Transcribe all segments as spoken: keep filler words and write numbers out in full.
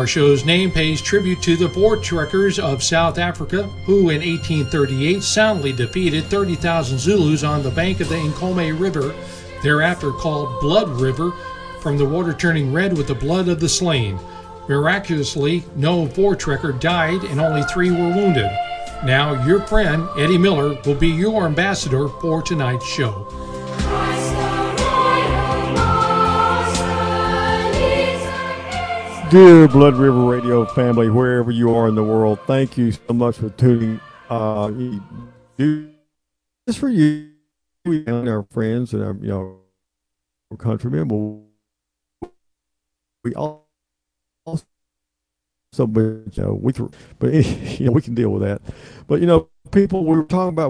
Our show's name pays tribute to the Voortrekkers of South Africa, who in eighteen thirty-eight soundly defeated thirty thousand Zulus on the bank of the Nkomo River, thereafter called Blood River, from the water turning red with the blood of the slain. Miraculously, no Voortrekker died and only three were wounded. Now, your friend, Eddie Miller, will be your ambassador for tonight's show. Dear Blood River Radio family, wherever you are in the world, thank you so much for tuning uh just for you and our friends and our, you know, countrymen. We all also, but you know, we but you know, we can deal with that. But you know, people, we were talking about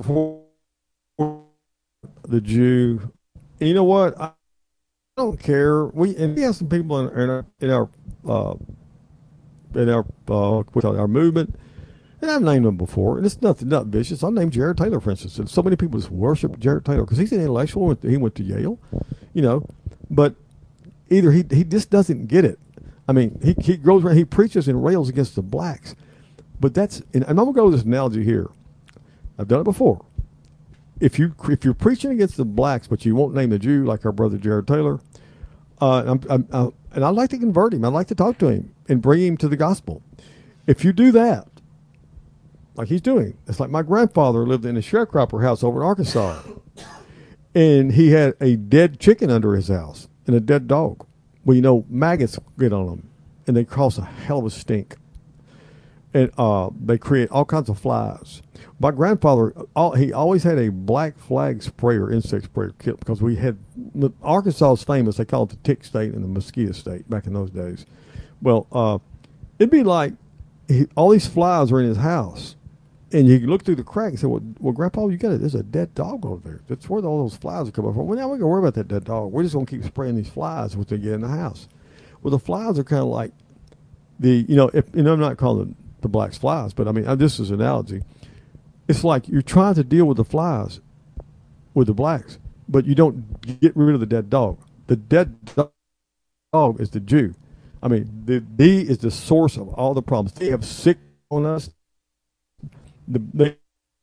the Jew. And you know what? I don't care. We and we have some people in, in our in our uh, in our uh, with our movement, and I've named them before, and it's nothing not vicious. I named Jared Taylor, for instance, and so many people just worship Jared Taylor because he's an intellectual. He went to Yale, you know, but either he he just doesn't get it. I mean, he he goes around, he preaches and rails against the blacks, but that's and I'm gonna go with this analogy here. I've done it before. If you if you're preaching against the blacks, but you won't name the Jew, like our brother Jared Taylor, uh, I'm, I'm, I'm, and I'd like to convert him. I'd like to talk to him and bring him to the gospel. If you do that, like he's doing, it's like my grandfather lived in a sharecropper house over in Arkansas, and he had a dead chicken under his house and a dead dog. Well, you know, maggots get on them, and they cause a hell of a stink, and uh, they create all kinds of flies. My grandfather, all, he always had a black flag sprayer, insect sprayer kit, because we had, Arkansas is famous. They call it the tick state and the mosquito state back in those days. Well, uh, it'd be like he, all these flies are in his house, and you look through the crack and say, well, well Grandpa, you got it. There's a dead dog over there. That's where all those flies are coming from. Well, now we're going to worry about that dead dog. We're just going to keep spraying these flies once they get in the house. Well, the flies are kind of like the, you know, if, you know, I'm not calling the blacks flies, but I mean, this is an analogy. It's like you're trying to deal with the flies with the blacks, but you don't get rid of the dead dog. The dead dog is the Jew. I mean, the D is the source of all the problems. They have sick on us. The, they,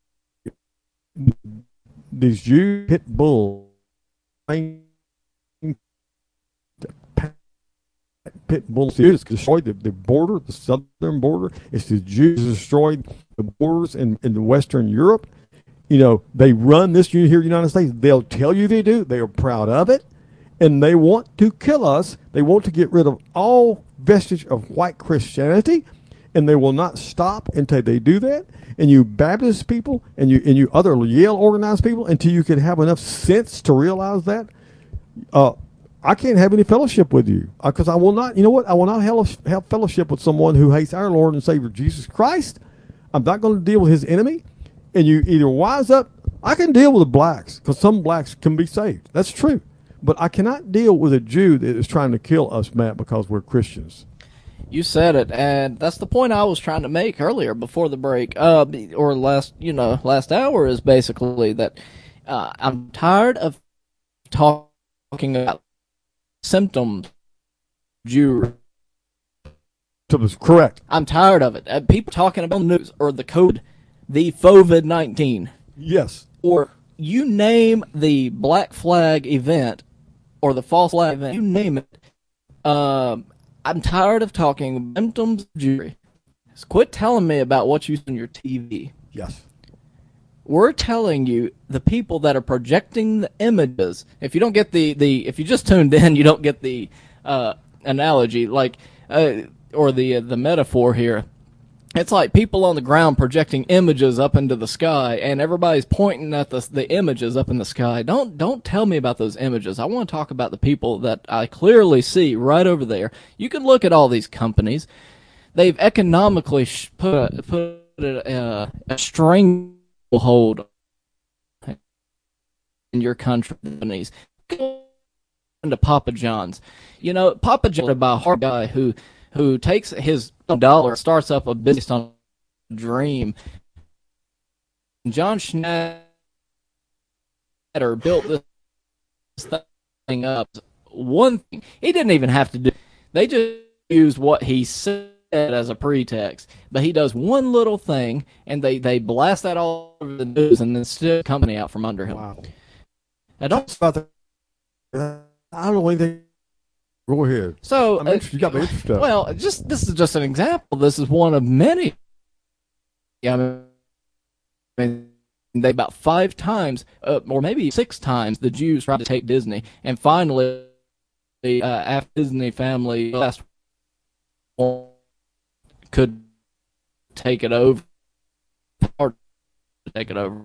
these Jews pit bulls, pit bulls, it's destroyed the, the border, the southern border. It's the Jews destroyed the borders in, in Western Europe. You know, they run this here in the United States. They'll tell you they do. They are proud of it. And they want to kill us. They want to get rid of all vestige of white Christianity. And they will not stop until they do that. And you Baptist people and you and you other Yale organized people, until you can have enough sense to realize that, uh, I can't have any fellowship with you, because I will not, you know what, I will not have fellowship with someone who hates our Lord and Savior Jesus Christ. I'm not going to deal with his enemy. And you either wise up. I can deal with the blacks, because some blacks can be saved. That's true. But I cannot deal with a Jew that is trying to kill us, Matt, because we're Christians. You said it, and that's the point I was trying to make earlier before the break, uh, or last, you know, last hour, is basically that uh, I'm tired of talking about symptoms, Jew. Correct. I'm tired of it. Uh, people talking about the news or the code, the COVID nineteen. Yes. Or you name the black flag event or the false flag event, you name it. Um, I'm tired of talking symptoms, Jew. Quit telling me about what you see on your T V. Yes. We're telling you, the people that are projecting the images, if you don't get the, the if you just tuned in, you don't get the uh, analogy, like, uh, or the uh, the metaphor here. It's like people on the ground projecting images up into the sky, and everybody's pointing at the the images up in the sky. Don't don't tell me about those images. I want to talk about the people that I clearly see right over there. You can look at all these companies. They've economically sh- put a, put a, uh, a stranglehold in your country companies. Go into Papa John's. You know, Papa John's by a hard guy who who takes his dollar, starts up a business on a dream. John Schneider built this thing up. One thing he didn't even have to do. They just used what he said as a pretext. But he does one little thing, and they, they blast that all over the news, and then steal the company out from under him. Wow. I don't. About the, I don't know anything. Go ahead. So I'm interested. You got me interested. Well, just this is just an example. This is one of many. Yeah, I mean, they about five times, uh, or maybe six times, the Jews tried to take Disney, and finally, the uh, after Disney family last could take it over, or take it over.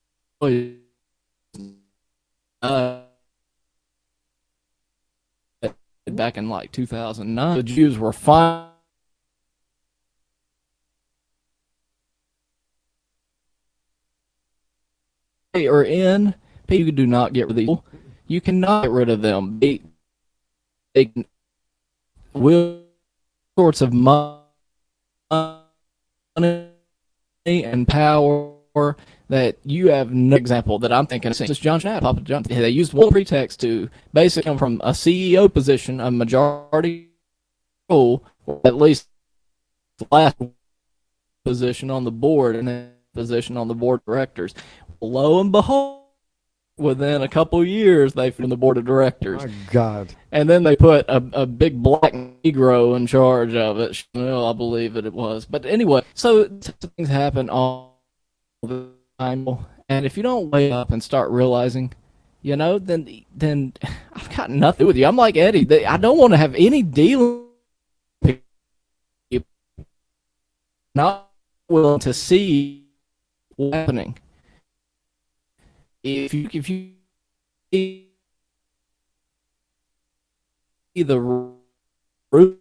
Uh, back in like two thousand nine, the Jews were fine. Or in, people do not get rid of these. You cannot get rid of them. They, they can, will sorts of money and power that you have no example that I'm thinking of. Just John Schnapp, Papa John. They used one pretext to basically come from a C E O position, a majority role, or at least the last position on the board, and then position on the board of directors. Lo and behold, within a couple years, they from the board of directors. My God! And then they put a, a big black Negro in charge of it. Well, I believe that it was. But anyway, so things happen all the time. And if you don't wake up and start realizing, you know, then then I've got nothing to do with you. I'm like Eddie. They, I don't want to have any dealing with people. Not willing to see what's happening. If you if you see the root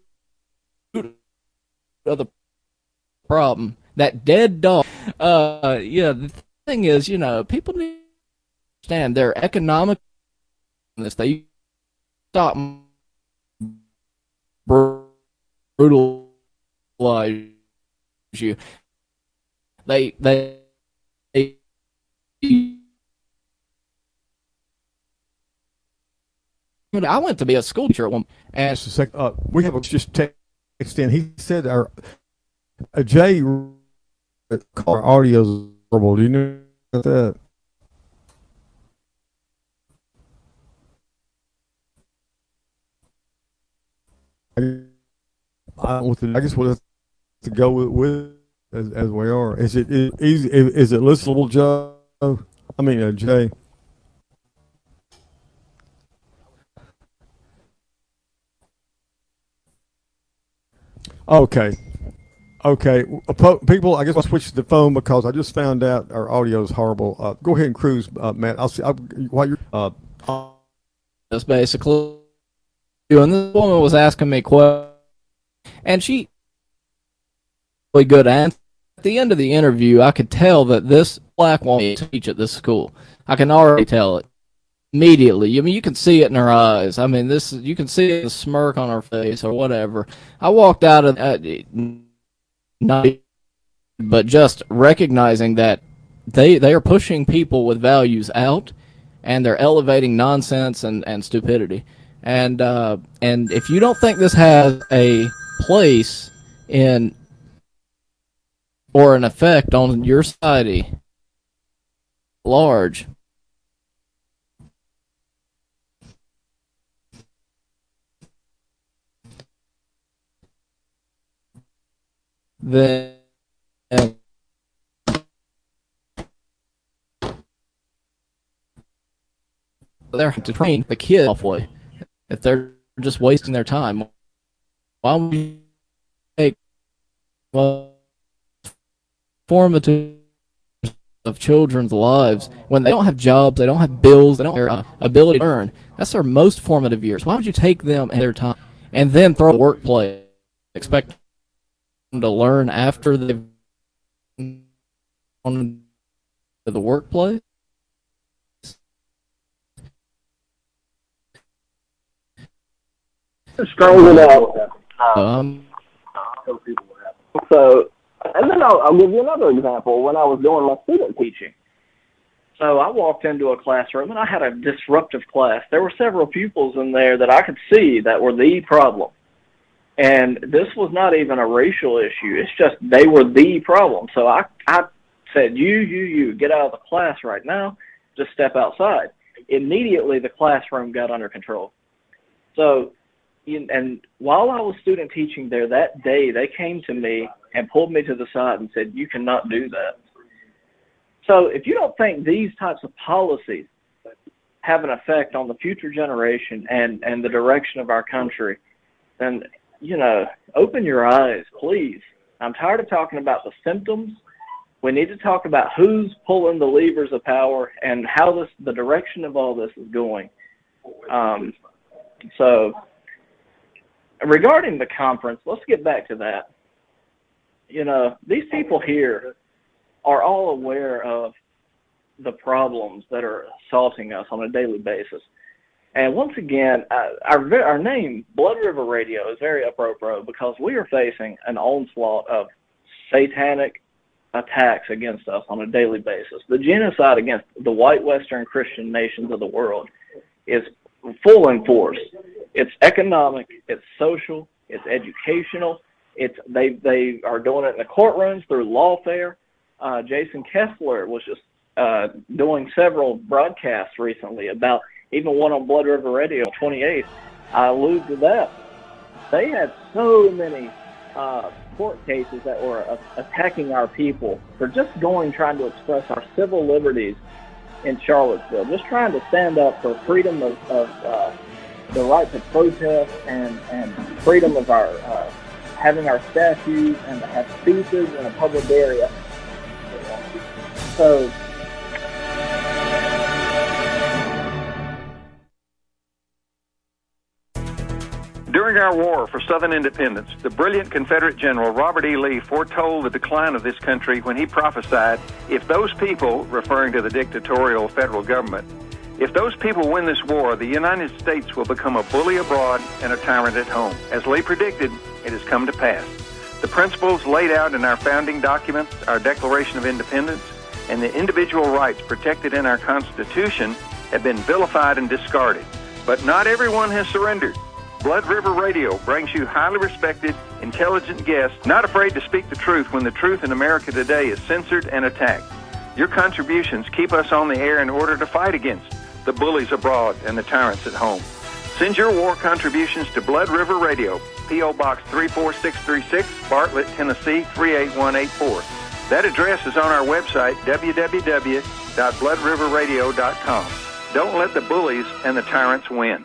of the problem, that dead dog. Uh, yeah. The thing is, you know, people need to understand their economic. This they stop brutalize you. They they. they I went to be a school teacher at one, and just a sec, uh, we have a just text in. He said our uh, Jay, our audio is horrible. Do you know about that? I, I, I guess we'll have to go with, with as, as we are. Is it is, is, is it listenable, Joe? I mean, uh, Jay. Okay. Okay. People, I guess I'll switch to the phone because I just found out our audio is horrible. Uh, go ahead and cruise, uh, Matt. I'll see. I'll, while you're. Uh, That's basically. And this woman was asking me questions, and she. Really good answer. At the end of the interview, I could tell that this black woman teach at this school. I can already tell it. Immediately. I mean, you can see it in her eyes. I mean, this you can see the smirk on her face or whatever. I walked out of uh, not, but just recognizing that they they are pushing people with values out, and they're elevating nonsense and, and stupidity. And uh, and if you don't think this has a place in or an effect on your society large. Then they're to train the kid halfway. If they're just wasting their time, why would you take well, formative of children's lives when they don't have jobs, they don't have bills, they don't have uh, ability to earn? That's their most formative years. Why would you take them and their time and then throw a workplace, expect to learn after they've on the workplace? Strong enough. Um, so, and then I'll, I'll give you another example. When I was doing my student teaching, so I walked into a classroom and I had a disruptive class. There were several pupils in there that I could see that were the problem. And this was not even a racial issue. It's just they were the problem. So I, I said, you, you, you, get out of the class right now. Just step outside. Immediately, the classroom got under control. So, and while I was student teaching there that day, they came to me and pulled me to the side and said, you cannot do that. So if you don't think these types of policies have an effect on the future generation and, and the direction of our country, then, you know, open your eyes, please. I'm tired of talking about the symptoms. We need to talk about who's pulling the levers of power and how this, the direction of all this is going. Um, so regarding the conference, let's get back to that. You know, these people here are all aware of the problems that are assaulting us on a daily basis. And once again, uh, our our name, Blood River Radio, is very apropos because we are facing an onslaught of satanic attacks against us on a daily basis. The genocide against the white Western Christian nations of the world is full in force. It's economic, it's social, it's educational. It's they they are doing it in the courtrooms through lawfare. Uh, Jason Kessler was just uh, doing several broadcasts recently about, even one on Blood River Radio, twenty-eighth. I allude to that. They had so many uh, court cases that were uh, attacking our people for just going, trying to express our civil liberties in Charlottesville, just trying to stand up for freedom of, of uh, the right to protest and, and freedom of our uh, having our statues and to have speeches in a public area. So, during our war for Southern independence, the brilliant Confederate General Robert E. Lee foretold the decline of this country when he prophesied, if those people, referring to the dictatorial federal government, if those people win this war, the United States will become a bully abroad and a tyrant at home. As Lee predicted, it has come to pass. The principles laid out in our founding documents, our Declaration of Independence, and the individual rights protected in our Constitution have been vilified and discarded. But not everyone has surrendered. Blood River Radio brings you highly respected, intelligent guests, not afraid to speak the truth when the truth in America today is censored and attacked. Your contributions keep us on the air in order to fight against the bullies abroad and the tyrants at home. Send your war contributions to Blood River Radio, P O Box three four six three six, Bartlett, Tennessee three eight one eight four. That address is on our website, w w w dot blood river radio dot com. Don't let the bullies and the tyrants win.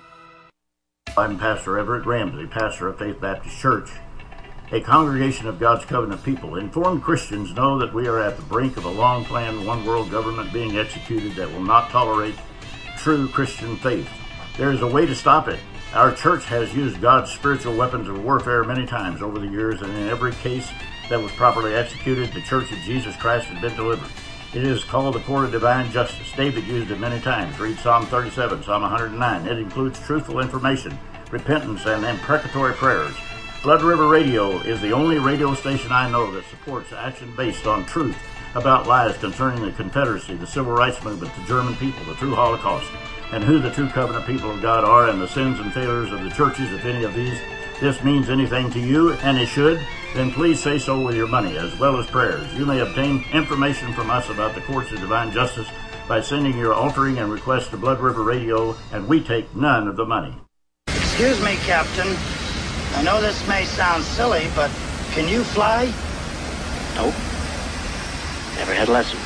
I'm Pastor Everett Ramsey, pastor of Faith Baptist Church, a congregation of God's covenant people. Informed Christians know that we are at the brink of a long-planned one-world government being executed that will not tolerate true Christian faith. There is a way to stop it. Our church has used God's spiritual weapons of warfare many times over the years, and in every case that was properly executed, the Church of Jesus Christ has been delivered. It is called the court of divine justice. David used it many times. Read Psalm thirty-seven, Psalm one hundred nine. It includes truthful information, repentance, and imprecatory prayers. Blood River Radio is the only radio station I know that supports action based on truth about lies concerning the Confederacy, the Civil Rights Movement, the German people, the true Holocaust, and who the true covenant people of God are, and the sins and failures of the churches. If any of these this means anything to you, and it should, then please say so with your money as well as prayers. You may obtain information from us about the courts of divine justice by sending your altering and request to Blood River Radio, and we take none of the money. Excuse me, Captain. I know this may sound silly, but can you fly? Nope. Never had a lesson.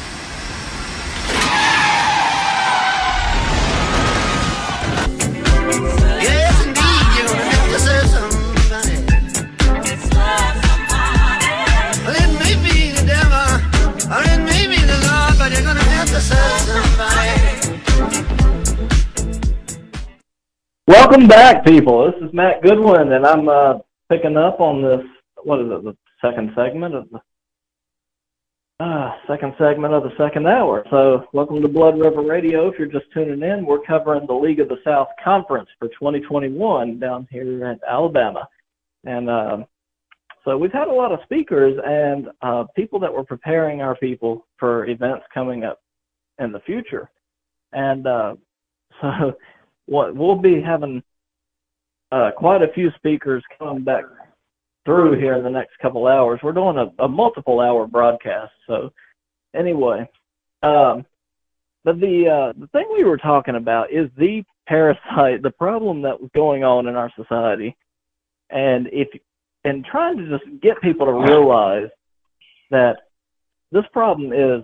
Yes, indeed, you're gonna have to say somebody. Well, it may be the devil, or it may be the Lord, but you're gonna have to say somebody. Welcome back, people. This is Matt Goodwin, and I'm uh, picking up on this, what is it, the second segment of the uh, second segment of the second hour. So welcome to Blood River Radio. If you're just tuning in, we're covering the League of the South Conference for twenty twenty-one down here in Alabama. And uh, so we've had a lot of speakers and uh, people that were preparing our people for events coming up in the future. And uh, so what we'll be having uh, quite a few speakers coming back through here in the next couple hours. We're doing a, a multiple hour broadcast. So anyway, um, but the uh, the thing we were talking about is the parasite, the problem that was going on in our society, and if and trying to just get people to realize that this problem is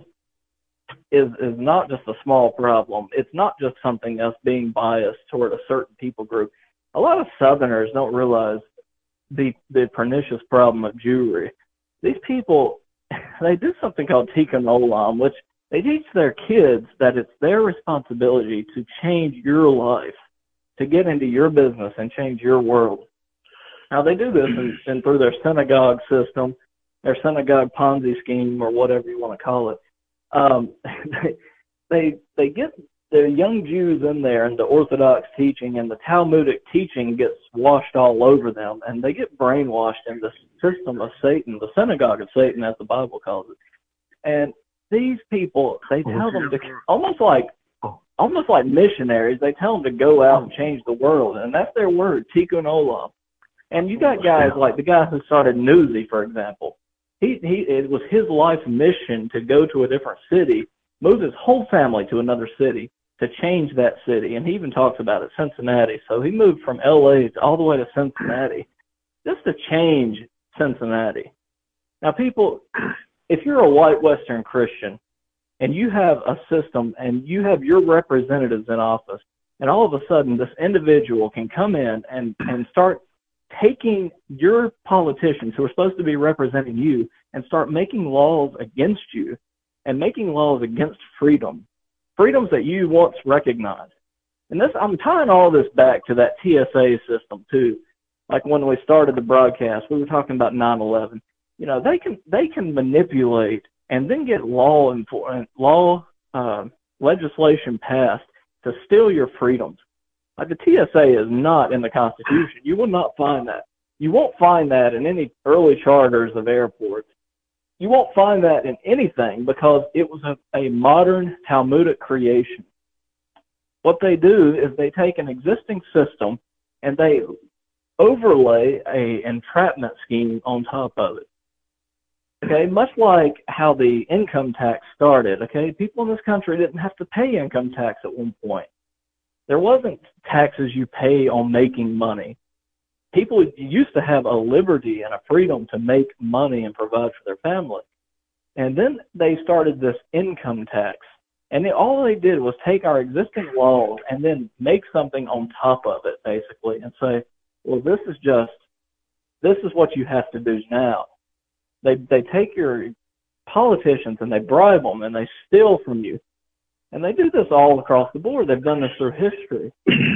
is is not just a small problem. It's not just something us being biased toward a certain people group. A lot of Southerners don't realize the the pernicious problem of Jewry. These people, they do something called Tikkun Olam, which they teach their kids that it's their responsibility to change your life, to get into your business and change your world. Now, they do this in, in through their synagogue system, their synagogue Ponzi scheme, or whatever you want to call it. Um, they, they they get the young Jews in there, and the Orthodox teaching and the Talmudic teaching gets washed all over them, and they get brainwashed in the system of Satan, the synagogue of Satan, as the Bible calls it. And these people, they tell them to, almost like almost like missionaries, they tell them to go out and change the world, and that's their word, Tikkun Olam. And you got guys like the guy who started Newsy, for example. He he, it was his life's mission to go to a different city, move his whole family to another city to change that city. And he even talks about it, Cincinnati. So he moved from L A all the way to Cincinnati just to change Cincinnati. Now, people, if you're a white Western Christian and you have a system and you have your representatives in office, and all of a sudden this individual can come in and, and start taking your politicians who are supposed to be representing you and start making laws against you and making laws against freedom, freedoms that you once recognized. And this, I'm tying all this back to that T S A system too. Like when we started the broadcast, we were talking about nine eleven. You know, they can they can manipulate and then get law enfor- law uh, legislation passed to steal your freedoms. Like the T S A is not in the Constitution. You will not find that. You won't find that in any early charters of airports. You won't find that in anything because it was a, a modern Talmudic creation. What they do is they take an existing system and they overlay a entrapment scheme on top of it. Okay, much like how the income tax started, okay, people in this country didn't have to pay income tax at one point. There wasn't taxes you pay on making money. People used to have a liberty and a freedom to make money and provide for their family. And then they started this income tax. And they, all they did was take our existing laws and then make something on top of it, basically, and say, well, this is just, this is what you have to do now. They they take your politicians and they bribe them and they steal from you. And they do this all across the board. They've done this through history.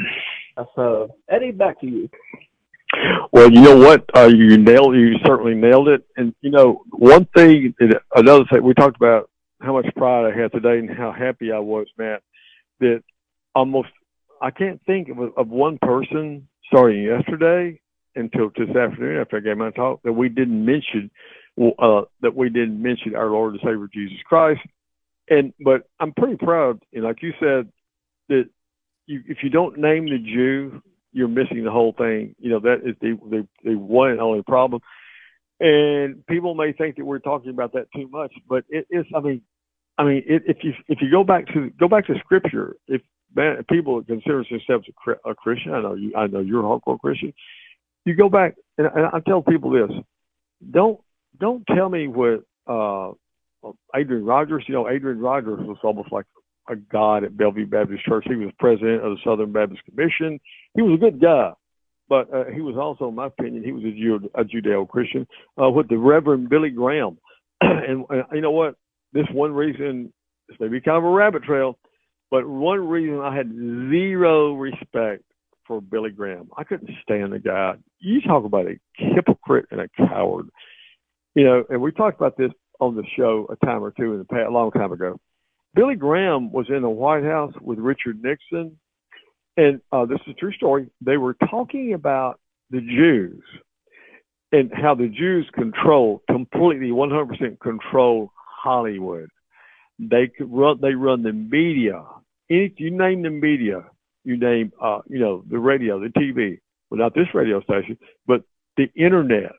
So, Eddie, back to you. Well, you know what? Uh, you nailed. You certainly nailed it. And you know, one thing, another thing, we talked about how much pride I had today and how happy I was, Matt. That almost I can't think of, of one person starting yesterday until this afternoon after I gave my talk that we didn't mention uh, that we didn't mention our Lord and Savior Jesus Christ. And but I'm pretty proud, and like you said, that you, if you don't name the Jew, you're missing the whole thing. You know, that is the, the the one and only problem. And people may think that we're talking about that too much, but it is. I mean, I mean, it, if you if you go back to go back to Scripture, if man, people consider themselves a, a Christian, I know you, I know you're a hardcore Christian. You go back, and, and I tell people this: don't don't tell me what. Uh, Adrian Rogers, you know, Adrian Rogers was almost like a god at Bellevue Baptist Church. He was president of the Southern Baptist Commission. He was a good guy, but uh, he was also, in my opinion, he was a, Jew, a Judeo-Christian uh, with the Reverend Billy Graham. and uh, you know what? This one reason, this may be kind of a rabbit trail, but one reason I had zero respect for Billy Graham. I couldn't stand the guy. You talk about a hypocrite and a coward. You know, and we talked about this on the show a time or two in the past, a long time ago. Billy Graham was in the White House with Richard Nixon, and uh, this is a true story. They were talking about the Jews and how the Jews control, completely one hundred percent control Hollywood. They could run, they run the media. If you name the media, you name, uh, you know, the radio, the T V, well, not this radio station, but the internet.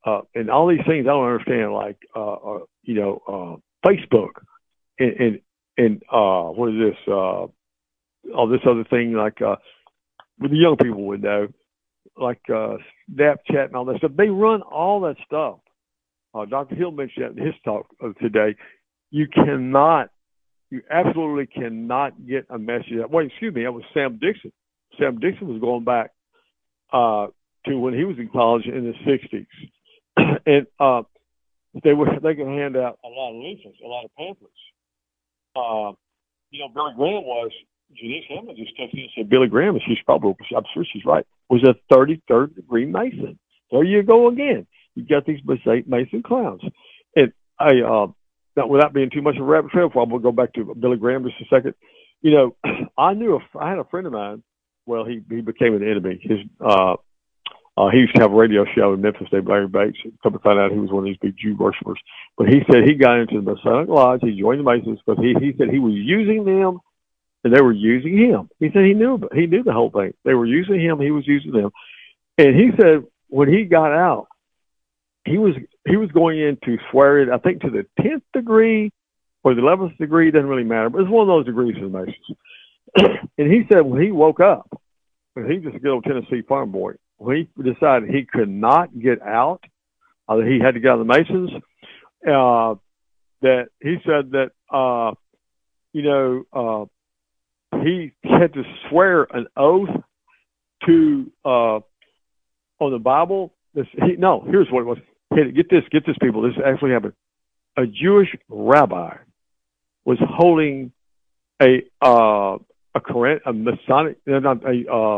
uh, and all these things I don't understand, like, uh, uh you know, uh, Facebook and, and, and, uh, what is this, uh, all this other thing, like, uh, with the young people would know, like, uh, Snapchat and all that stuff. They run all that stuff. Uh, Doctor Hill mentioned that in his talk of today. You cannot, you absolutely cannot get a message. Wait, excuse me, that was Sam Dixon. Sam Dixon was going back uh, to when he was in college in the sixties. And uh, they were they could hand out a lot of leaflets, a lot of pamphlets. Uh, you know, Billy Graham was, Janice Hammond just texted and said, Billy Graham, she's probably, I'm sure she's right, was a thirty-third degree Mason. There you go again. You got these Mason clowns. And I, uh, now, without being too much of a rabbit trail, I'm going to go back to Billy Graham just a second. You know, I knew, a, I had a friend of mine, well, he, he became an enemy. His, uh, uh, he used to have a radio show in Memphis, named Larry Bates. Come to find out he was one of these big Jew worshipers. But he said he got into the Masonic Lodge, he joined the Masons, because he, he said he was using them, and they were using him. He said he knew, he knew the whole thing. They were using him, he was using them. And he said when he got out, he was he was going in to swear it, I think, to the tenth degree or the eleventh degree, doesn't really matter, but it's one of those degrees in the Masons. And he said when he woke up, and he's just a good old Tennessee farm boy, when he decided he could not get out, uh, he had to get out of the Masons, uh, that he said that, uh, you know, uh, he had to swear an oath to, uh, on the Bible. This, he, no, here's what it was. Hey, get this, get this, people. This actually happened. A Jewish rabbi was holding a uh, a Quran, a Masonic, not a uh,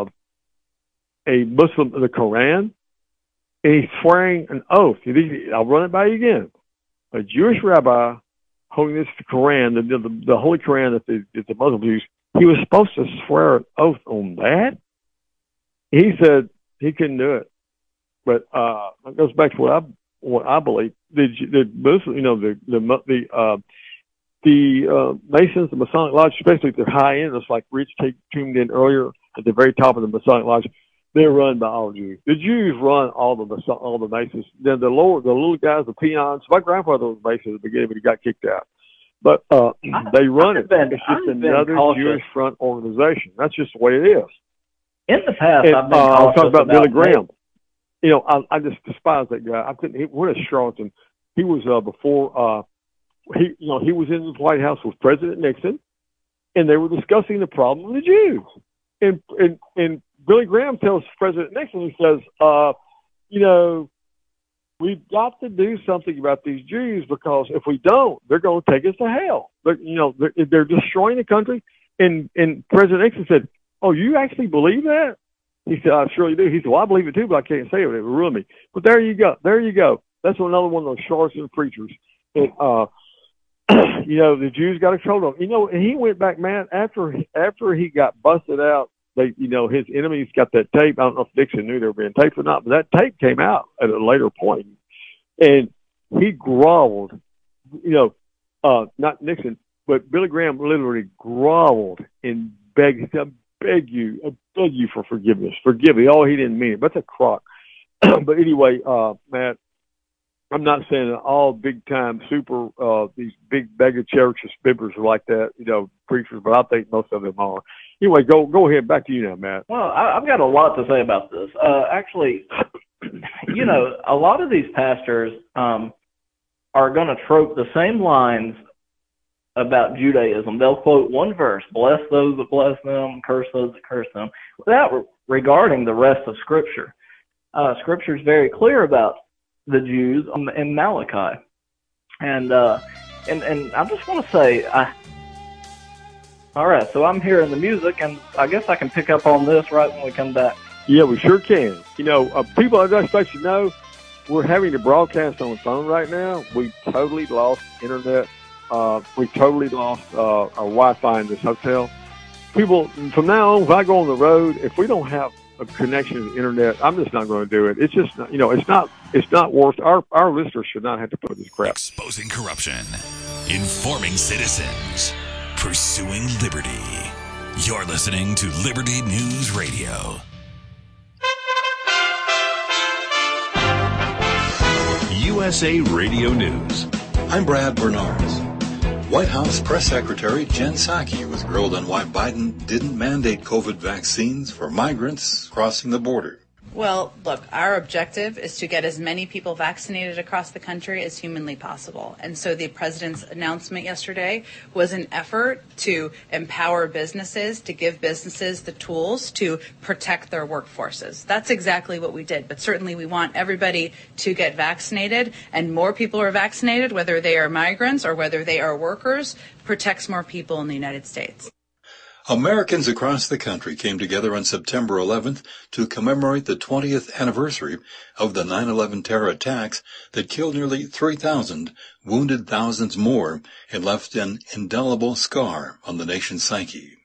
a Muslim, the Quran, and he's swearing an oath. I'll run it by you again. A Jewish rabbi holding this Quran, the the, the Holy Quran that the, that the Muslims use. He was supposed to swear an oath on that. He said he couldn't do it. But uh, it goes back to what I what I believe. The the Muslim, you know, the the the uh, the uh, Masons, the Masonic Lodge, especially at the high end, it's like Rich tuned in earlier at the very top of the Masonic Lodge. They're run by all Jews. The Jews run all the all the Masons. Then the lower, the little guys, the peons. My grandfather was Mason at the beginning, but he got kicked out. But uh, they run it. Been, it's just I've another Jewish front organization. That's just the way it is. In the past, and, I've been uh, cautious I'll talk about, about Billy Graham. You know, I, I just despise that guy. I couldn't. He, what a charlatan! He was uh, before. Uh, he, you know, he was in the White House with President Nixon, and they were discussing the problem of the Jews. And and and Billy Graham tells President Nixon, he says, uh, you know, we've got to do something about these Jews because if we don't, they're going to take us to hell. They're, you know, they're, they're destroying the country. And and President Nixon said, "Oh, you actually believe that?" He said, "I surely do." He said, "Well, I believe it too, but I can't say it. It would ruin me." But there you go. There you go. That's another one of those charlatan preachers. And, uh, you know, the Jews got a hold of him. You know, and he went back, man, after after he got busted out. They, you know, his enemies got that tape. I don't know if Nixon knew they were being taped or not, but that tape came out at a later point. And he groveled, you know, uh, not Nixon, but Billy Graham literally groveled and begged, I beg you, I beg you for forgiveness. Forgive me. Oh, he didn't mean it, but that's a crock. But anyway, uh, Matt, I'm not saying that all big time super, uh, these big mega churches bibbers are like that, you know, preachers, but I think most of them are. Anyway, go go ahead. Back to you now, Matt. Well, I, I've got a lot to say about this. Uh, actually, you know, a lot of these pastors um, are going to trope the same lines about Judaism. They'll quote one verse, bless those that bless them, curse those that curse them, without re- regarding the rest of Scripture. Uh, Scripture is very clear about the Jews in Malachi. And, uh, and, and I just want to say, I, all right, so I'm hearing the music, and I guess I can pick up on this right when we come back. Yeah, we sure can. You know, uh, people, I just let you know, we're having to broadcast on the phone right now. We totally lost internet. Uh, we totally lost uh, our Wi-Fi in this hotel. People, from now on, if I go on the road, if we don't have a connection to the internet, I'm just not going to do it. It's just, you know, it's not, it's not worth, our, our listeners should not have to put this crap. Exposing corruption, informing citizens, pursuing liberty. You're listening to Liberty News Radio. S A Radio News. I'm Brad Bernards. White House Press Secretary Jen Psaki was grilled on why Biden didn't mandate COVID vaccines for migrants crossing the border. Well, look, our objective is to get as many people vaccinated across the country as humanly possible. And so the president's announcement yesterday was an effort to empower businesses, to give businesses the tools to protect their workforces. That's exactly what we did. But certainly we want everybody to get vaccinated, and more people are vaccinated, whether they are migrants or whether they are workers, protects more people in the United States. Americans across the country came together on September eleventh to commemorate the twentieth anniversary of the nine eleven terror attacks that killed nearly three thousand, wounded thousands more, and left an indelible scar on the nation's psyche.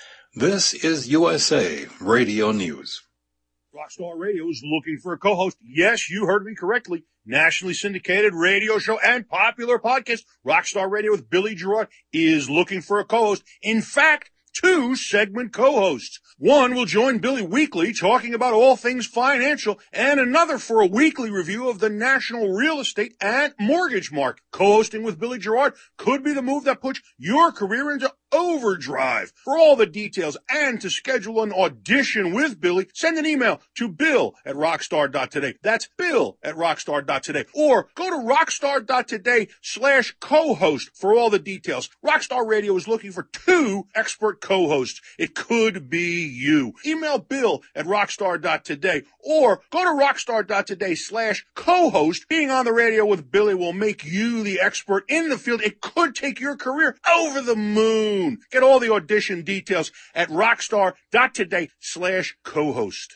This is U S A Radio News. Rockstar Radio is looking for a co-host. Yes, you heard me correctly. Nationally syndicated radio show and popular podcast, Rockstar Radio with Billy Gerard, is looking for a co-host. In fact, two segment co-hosts. One will join Billy weekly talking about all things financial, and another for a weekly review of the national real estate and mortgage market. Co-hosting with Billy Gerard could be the move that puts your career into overdrive. For all the details and to schedule an audition with Billy, send an email to bill at rockstar dot today. That's bill at rockstar dot today. Or go to rockstar dot today slash co-host for all the details. Rockstar Radio is looking for two expert co-hosts. It could be you. Email bill at rockstar dot today or go to rockstar dot today slash co-host. Being on the radio with Billy will make you the expert in the field. It could take your career over the moon. Get all the audition details at rockstar dot today slash co-host.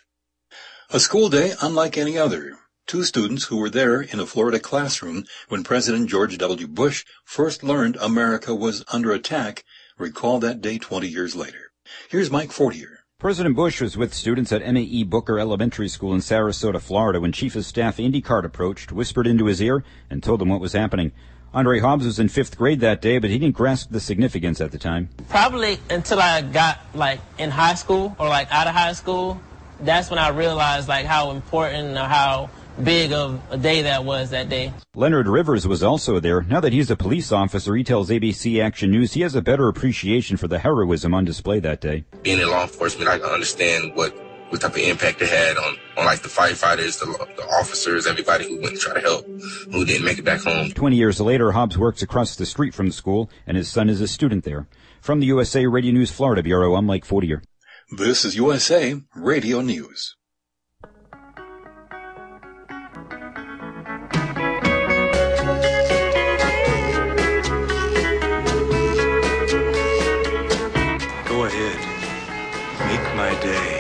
A school day unlike any other. Two students who were there in a Florida classroom when President George W. Bush first learned America was under attack recall that day twenty years later. Here's Mike Fortier. President Bush was with students at M A E Booker Elementary School in Sarasota, Florida, when Chief of Staff Indy Cart approached, whispered into his ear, and told him what was happening. Andre Hobbs was in fifth grade that day, but he didn't grasp the significance at the time. Probably until I got, like, in high school or, like, out of high school, that's when I realized, like, how important or how big of a day that was that day. Leonard Rivers was also there. Now that he's a police officer, he tells A B C Action News he has a better appreciation for the heroism on display that day. Being in law enforcement, I understand what, what type of impact it had on, on like the firefighters, the, the officers, everybody who went to try to help, who didn't make it back home. Twenty years later, Hobbs works across the street from the school, and his son is a student there. From the U S A Radio News Florida Bureau, I'm Mike Fortier. This is U S A Radio News. Go ahead. Make my day.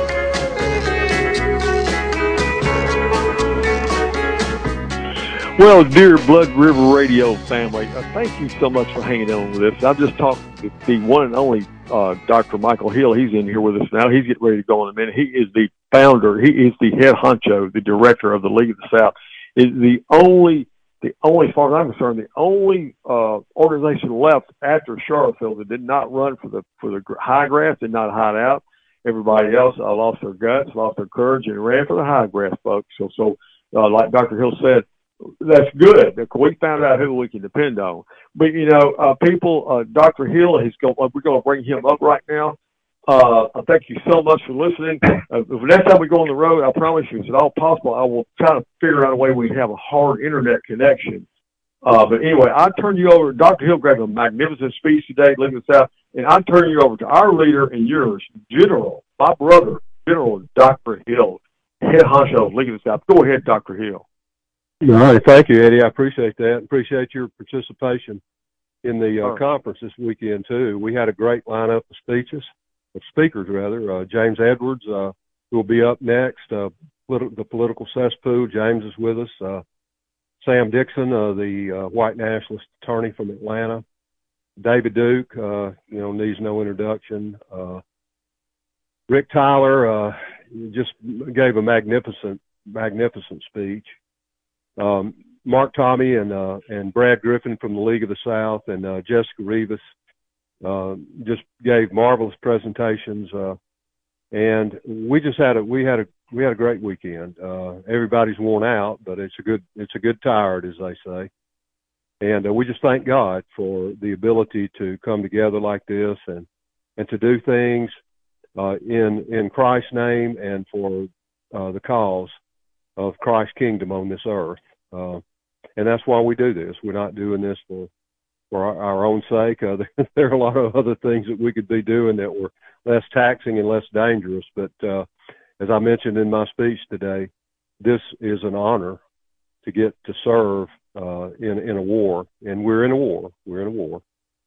Well, dear Blood River Radio family, uh, thank you so much for hanging on with us. I'm just talking to the one and only uh, Doctor Michael Hill. He's in here with us now. He's getting ready to go in a minute. He is the founder. He is the head honcho, the director of the League of the South. Is the only, the only, as far as I'm concerned, the only uh, organization left after Charlottesville that did not run for the for the high grass, did not hide out. Everybody else uh, lost their guts, lost their courage, and ran for the high grass, folks. So, so uh, like Doctor Hill said, that's good. We found out who we can depend on. But, you know, uh, people, uh, Doctor Hill, he's go, uh, we're going to bring him up right now. Uh, thank you so much for listening. Uh, the next time we go on the road, I promise you, if it's at all possible, I will try to figure out a way we have a hard internet connection. Uh, but anyway, I turn you over. Doctor Hill gave a magnificent speech today, League of the South, and I turn you over to our leader and yours, General, my brother, General Doctor Hill, head honcho of League of the South. Go ahead, Doctor Hill. All right, thank you, Eddie. I appreciate that. Appreciate your participation in the uh, right. conference this weekend too. We had a great lineup of speeches, of speakers rather. Uh, James Edwards, uh, who will be up next. Uh, politi- the political cesspool. James is with us. Uh, Sam Dixon, uh, the uh, white nationalist attorney from Atlanta. David Duke, uh, you know, needs no introduction. Uh, Rick Tyler uh, just gave a magnificent, magnificent speech. Um, Mark Tommy and uh, and Brad Griffin from the League of the South and uh, Jessica Rivas uh, just gave marvelous presentations. Uh, And we just had a we had a we had a great weekend. Uh, everybody's worn out, but it's a good it's a good tired, as they say. And uh, we just thank God for the ability to come together like this and and to do things uh, in in Christ's name and for uh, the cause of Christ's kingdom on this earth. Uh, and that's why we do this. We're not doing this for for our, our own sake. Uh, there, there are a lot of other things that we could be doing that were less taxing and less dangerous. But uh, as I mentioned in my speech today, this is an honor to get to serve uh, in in a war, and we're in a war. We're in a war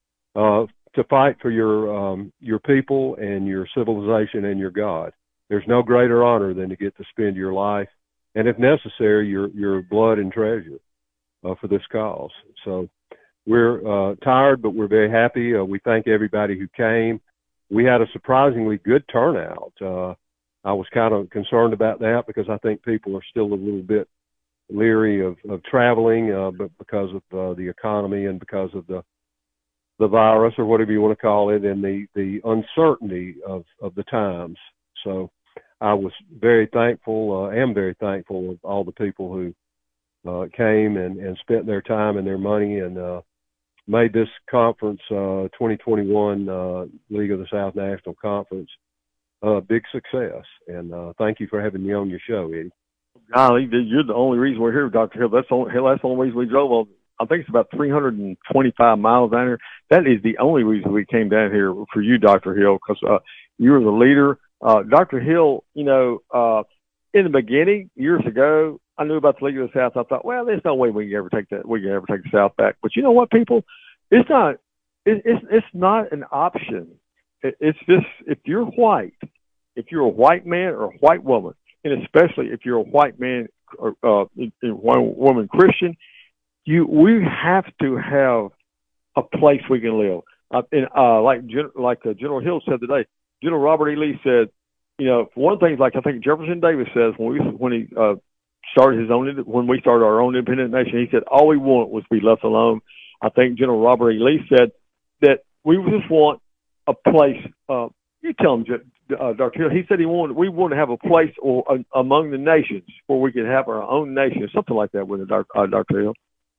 uh, to fight for your um, your people and your civilization and your God. There's no greater honor than to get to spend your life, and if necessary, your your blood and treasure uh, for this cause. So we're uh, tired, but we're very happy. Uh, we thank everybody who came. We had a surprisingly good turnout. Uh, I was kind of concerned about that because I think people are still a little bit leery of, of traveling, uh, but because of uh, the economy and because of the the virus or whatever you want to call it, and the, the uncertainty of, of the times. So I was very thankful, uh, am very thankful of all the people who uh, came and, and spent their time and their money and uh, made this conference, uh, twenty twenty-one uh, League of the South National Conference, a uh, big success. And uh, thank you for having me on your show, Eddie. Golly, you're the only reason we're here, Doctor Hill. That's the only, that's the only reason we drove on. I think it's about three hundred twenty-five miles down here. That is the only reason we came down here for you, Doctor Hill, because uh, you're the leader. Uh, Doctor Hill, you know, uh, in the beginning, years ago, I knew about the League of the South. I thought, well, there's no way we can ever take that. We can ever take the South back. But you know what, people? It's not. It, it's it's not an option. It, it's just if you're white, if you're a white man or a white woman, and especially if you're a white man or uh, one woman Christian, you we have to have a place we can live. Uh, and uh, like Gen- like uh, General Hill said today, General Robert E. Lee said, you know, one thing like I think Jefferson Davis says when we when he uh, started his own when we started our own independent nation, he said all we want was to be left alone. I think General Robert E. Lee said that we just want a place. Uh, you tell him, uh, Doctor Hill. He said he wanted we want to have a place or uh, among the nations where we could have our own nation, something like that, with it, uh, Doctor Hill.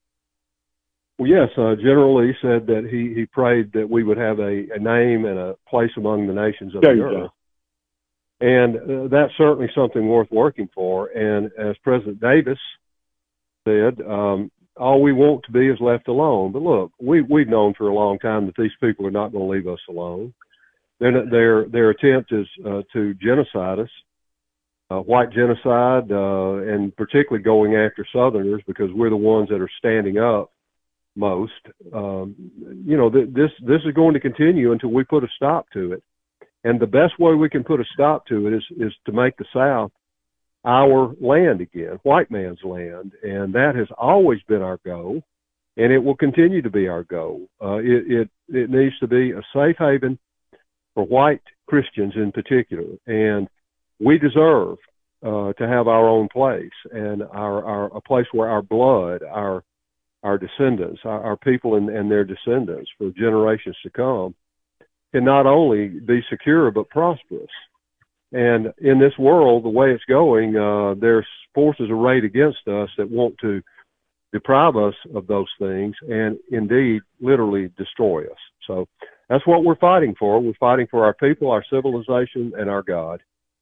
Well, yes, uh, General Lee said that he, he prayed that we would have a, a name and a place among the nations of there the earth. Go. And uh, that's certainly something worth working for. And as President Davis said, um, all we want to be is left alone. But look, we, we've known for a long time that these people are not going to leave us alone. Their, their, their attempt is uh, to genocide us, uh, white genocide, uh, and particularly going after Southerners because we're the ones that are standing up most. Um, you know, th- this this is going to continue until we put a stop to it. And the best way we can put a stop to it is, is to make the South our land again, white man's land. And that has always been our goal, and it will continue to be our goal. Uh, it, it, it needs to be a safe haven for white Christians in particular. And we deserve uh, to have our own place and our, our a place where our blood, our our descendants, our, our people and, and their descendants for generations to come can not only be secure but prosperous. And in this world, the way it's going, uh, there's forces arrayed against us that want to deprive us of those things and indeed literally destroy us. So that's what we're fighting for. We're fighting for our people, our civilization, and our God.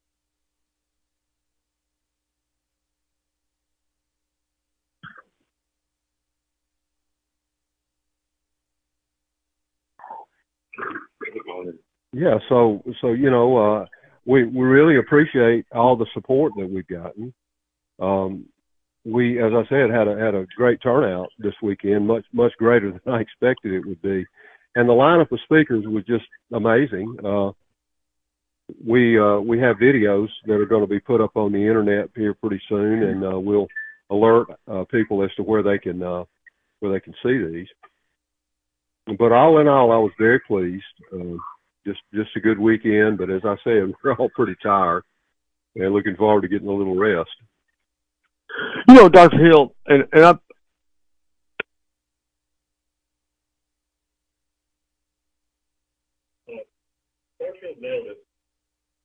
Yeah, so so you know, uh, we we really appreciate all the support that we've gotten. Um, we, as I said, had a had a great turnout this weekend, much much greater than I expected it would be, and the lineup of speakers was just amazing. Uh, we uh, we have videos that are going to be put up on the internet here pretty soon, and uh, we'll alert uh, people as to where they can uh, where they can see these. But all in all, I was very pleased. Uh, just just a good weekend. But as I said, we're all pretty tired and looking forward to getting a little rest. You know, Doctor Hill, and, and I.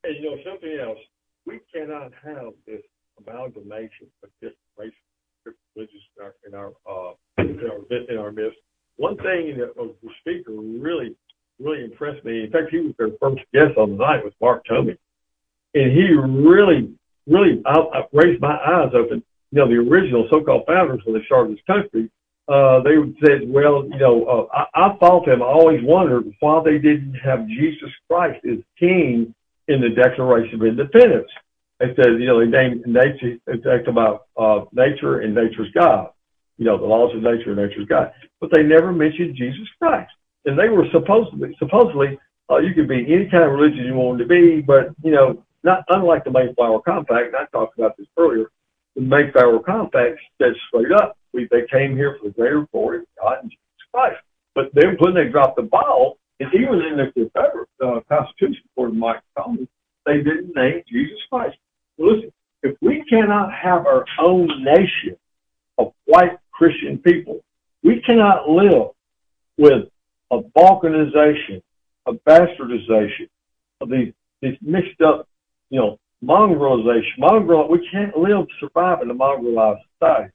And, you know, something else, we cannot have this amalgamation of different races, different religions in our, in our, uh, in our, in our midst. One thing that uh, the speaker really, really impressed me, in fact, he was their first guest on the night, was Mark Tomey. And he really, really I, I raised my eyes open. You know, the original so-called founders, when they started this country, uh, they said, well, you know, uh, I, I thought them, I always wondered why they didn't have Jesus Christ as king in the Declaration of Independence. They said, you know, they named nature, they talked about uh, nature and nature's God, you know, the laws of nature and nature's God. But they never mentioned Jesus Christ. And they were supposedly, supposedly, uh, you could be any kind of religion you wanted to be, but, you know, not unlike the Mayflower Compact, and I talked about this earlier, the Mayflower Compact said straight up, we, they came here for the greater glory of God and Jesus Christ. But then when they dropped the ball, and even in the Confederate uh, Constitution, according to Mike Coleman, they didn't name Jesus Christ. Well, listen, if we cannot have our own nation of white Christian people, we cannot live with a balkanization, a bastardization of these, these mixed up, you know, mongrelization. Mongrel, we can't live, survive in a mongrelized society.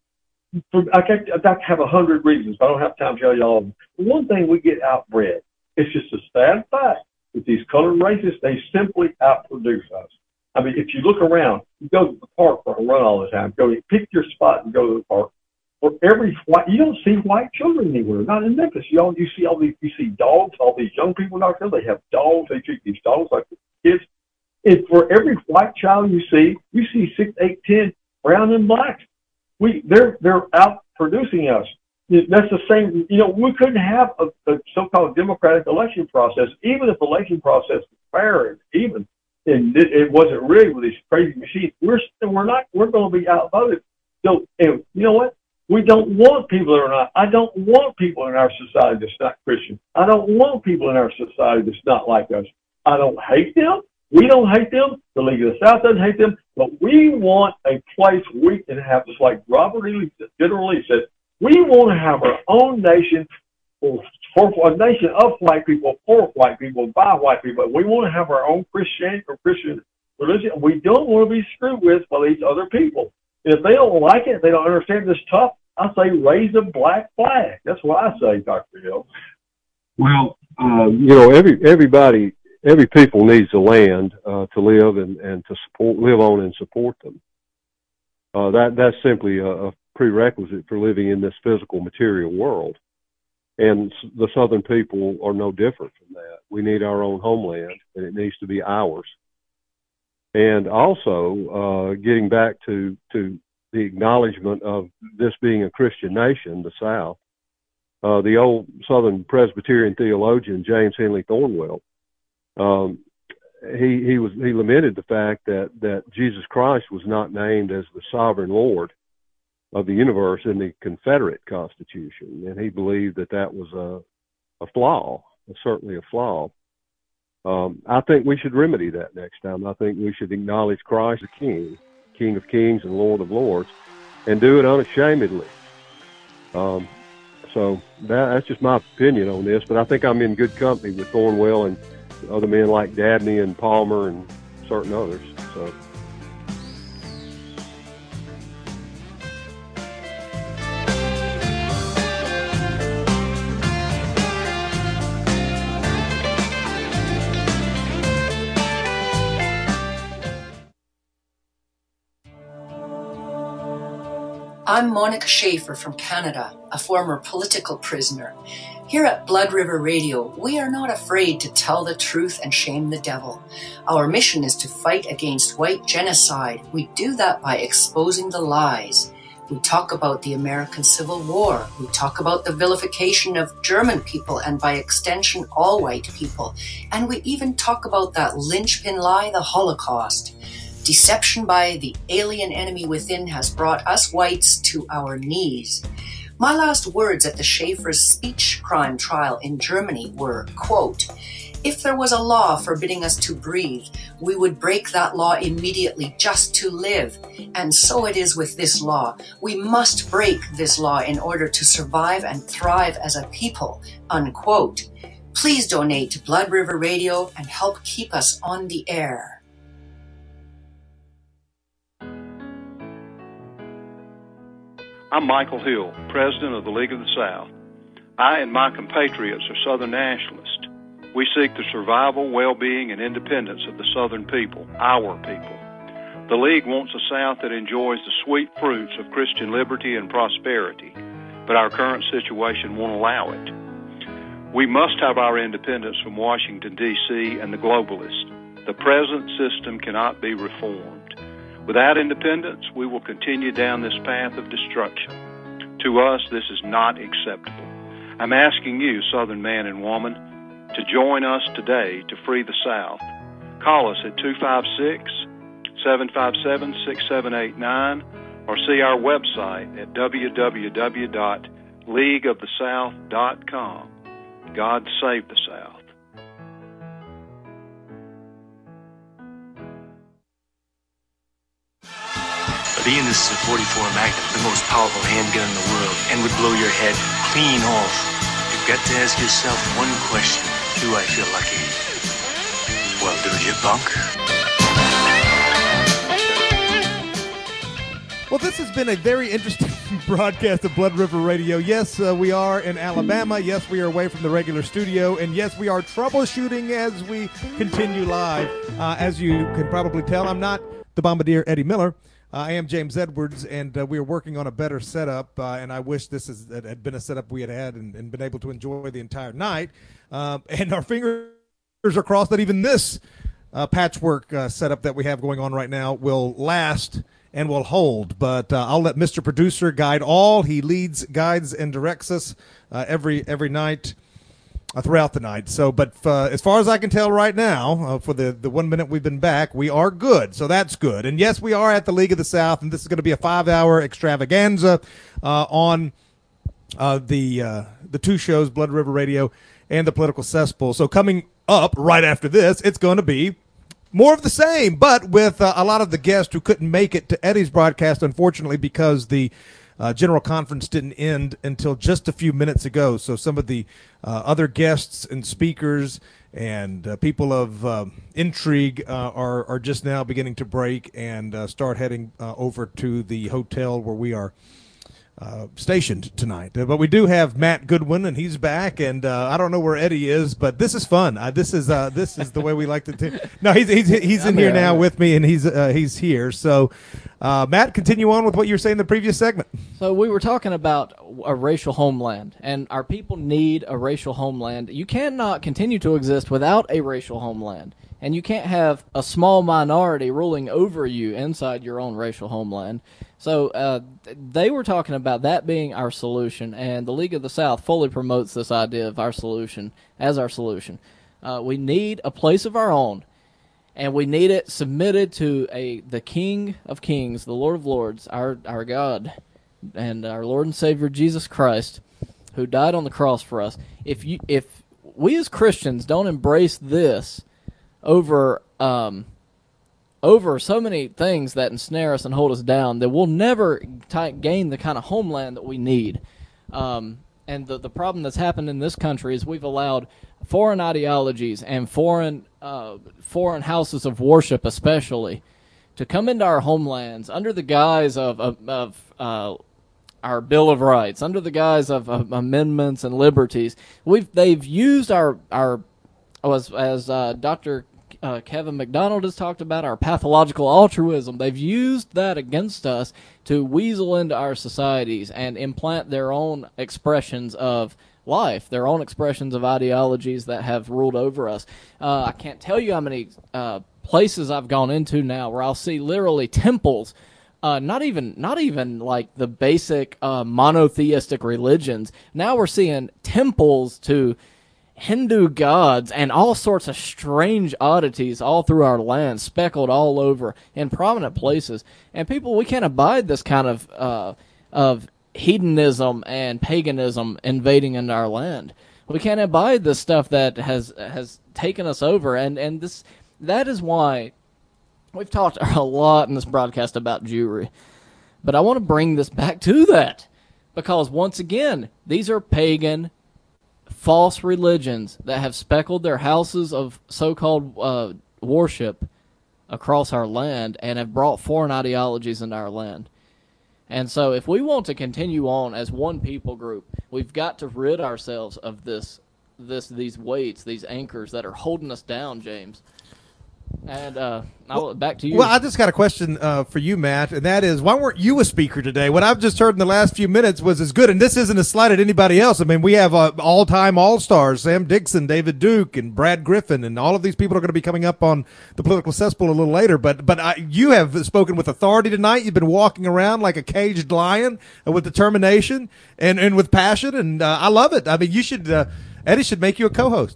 I could, I could have a hundred reasons, but I don't have time to tell you all of them. But one thing, we get outbred. It's just a sad fact that these colored races, they simply outproduce us. I mean, if you look around, you go to the park for a run all the time, go pick your spot and go to the park. For every white, you don't see white children anywhere. Not in Memphis. You all, you see all these, you see dogs. All these young people out there, they have dogs. They treat these dogs like kids. And for every white child you see, you see six, eight, ten brown and black. We, they're, they're out producing us. That's the same, you know, we couldn't have a, a so-called democratic election process, even if the election process was fair and even, and it, it wasn't rigged with these crazy machines. We're, we're not, we're going to be outvoted. So, and you know what? We don't want people that are not, I don't want people in our society that's not Christian. I don't want people in our society that's not like us. I don't hate them. We don't hate them. The League of the South doesn't hate them. But we want a place we can have, just like Robert E. Lee, General Lee said, we want to have our own nation for, for a nation of white people, for white people, by white people. We want to have our own Christian or Christian religion. We don't want to be screwed with by these other people. If they don't like it, they don't understand this tough, I say raise a black flag. That's what I say, Doctor Hill. Well, uh, you know, every everybody, every people needs the land uh, to live and, and to support, live on and support them. Uh, that that's simply a, a prerequisite for living in this physical material world. And the Southern people are no different from that. We need our own homeland, and it needs to be ours. And also, uh, getting back to, to the acknowledgement of this being a Christian nation, the South, uh, the old Southern Presbyterian theologian, James Henry Thornwell, um, he, he was, he lamented the fact that, that Jesus Christ was not named as the sovereign Lord of the universe in the Confederate Constitution. And he believed that that was a, a flaw, certainly a flaw. Um, I think we should remedy that next time. I think we should acknowledge Christ the King, King of Kings and Lord of Lords, and do it unashamedly. Um, so that, that's just my opinion on this, but I think I'm in good company with Thornwell and other men like Dabney and Palmer and certain others. So. I'm Monica Schaefer from Canada, a former political prisoner. Here at Blood River Radio, we are not afraid to tell the truth and shame the devil. Our mission is to fight against white genocide. We do that by exposing the lies. We talk about the American Civil War. We talk about the vilification of German people and by extension all white people. And we even talk about that linchpin lie, the Holocaust. Deception by the alien enemy within has brought us whites to our knees. My last words at the Schaefer's speech crime trial in Germany were, quote, "If there was a law forbidding us to breathe, we would break that law immediately just to live. And so it is with this law. We must break this law in order to survive and thrive as a people," unquote. Please donate to Blood River Radio and help keep us on the air. I'm Michael Hill, President of the League of the South. I and my compatriots are Southern nationalists. We seek the survival, well-being, and independence of the Southern people, our people. The League wants a South that enjoys the sweet fruits of Christian liberty and prosperity, but our current situation won't allow it. We must have our independence from Washington, D C and the globalists. The present system cannot be reformed. Without independence, we will continue down this path of destruction. To us, this is not acceptable. I'm asking you, Southern man and woman, to join us today to free the South. Call us at two five six, seven five seven, six seven eight nine or see our website at w w w dot league of the south dot com. God save the South. Being this is a forty-four Magnum, the most powerful handgun in the world, and would blow your head clean off. You've got to ask yourself one question. Do I feel lucky? Well, do you, punk? Well, this has been a very interesting broadcast of Blood River Radio. Yes, uh, we are in Alabama. Yes, we are away from the regular studio. And yes, we are troubleshooting as we continue live. Uh, as you can probably tell, I'm not the Bombardier Eddie Miller. Uh, I am James Edwards, and uh, we are working on a better setup, uh, and I wish this is, had been a setup we had had and, and been able to enjoy the entire night. Uh, and our fingers are crossed that even this uh, patchwork uh, setup that we have going on right now will last and will hold. But uh, I'll let Mister Producer guide all. He leads, guides, and directs us uh, every every night. Uh, throughout the night. So, but uh, as far as I can tell right now, uh, for the, the one minute we've been back, we are good. So that's good. And yes, we are at the League of the South, and this is going to be a five-hour extravaganza uh, on uh, the uh, the two shows, Blood River Radio and the Political Cesspool. So coming up right after this, it's going to be more of the same, but with uh, a lot of the guests who couldn't make it to Eddie's broadcast, unfortunately, because the Uh, general conference didn't end until just a few minutes ago. So some of the uh, other guests and speakers and uh, people of uh, intrigue uh, are, are just now beginning to break and uh, start heading uh, over to the hotel where we are uh, stationed tonight. Uh, but we do have Matt Goodwin, and he's back. And uh, I don't know where Eddie is, but this is fun. Uh, this is uh, this is the way we like to do. No, he's he's he's in here now with me, and he's uh, he's here. So. Uh, Matt, continue on with what you were saying in the previous segment. So we were talking about a racial homeland, and our people need a racial homeland. You cannot continue to exist without a racial homeland, and you can't have a small minority ruling over you inside your own racial homeland. So uh, they were talking about that being our solution, and the League of the South fully promotes this idea of our solution as our solution. Uh, we need a place of our own. And we need it submitted to a the King of Kings, the Lord of Lords, our our God, and our Lord and Savior Jesus Christ, who died on the cross for us. If you if we as Christians don't embrace this over um over so many things that ensnare us and hold us down, then we'll never t- gain the kind of homeland that we need. Um, and the the problem that's happened in this country is we've allowed foreign ideologies and foreign uh, foreign houses of worship, especially, to come into our homelands under the guise of of, of uh, our Bill of Rights, under the guise of, of amendments and liberties. We've they've used our our as as uh, Doctor Uh, Kevin McDonald has talked about, our pathological altruism. They've used that against us to weasel into our societies and implant their own expressions of life, their own expressions of ideologies that have ruled over us. Uh, I can't tell you how many uh, places I've gone into now where I'll see literally temples, uh, not even not even like the basic uh, monotheistic religions. Now we're seeing temples to Hindu gods and all sorts of strange oddities all through our land, speckled all over in prominent places. And people, we can't abide this kind of uh, of hedonism and paganism invading into our land. We can't abide this stuff that has has taken us over, and and this that is why we've talked a lot in this broadcast about Jewry. But I want to bring this back to that, because once again, these are pagan, false religions that have speckled their houses of so-called uh, worship across our land and have brought foreign ideologies into our land. And so if we want to continue on as one people group, we've got to rid ourselves of this, this, these weights, these anchors that are holding us down, James. And uh, I'll, back to you. Well, I just got a question uh, for you, Matt, and that is, why weren't you a speaker today? What I've just heard in the last few minutes was as good, and this isn't a slight at anybody else. I mean, we have uh, all-time all-stars, Sam Dixon, David Duke, and Brad Griffin, and all of these people are going to be coming up on the political cesspool a little later. But but I, you have spoken with authority tonight. You've been walking around like a caged lion uh, with determination and, and with passion, and uh, I love it. I mean, you should uh, – Eddie should make you a co-host.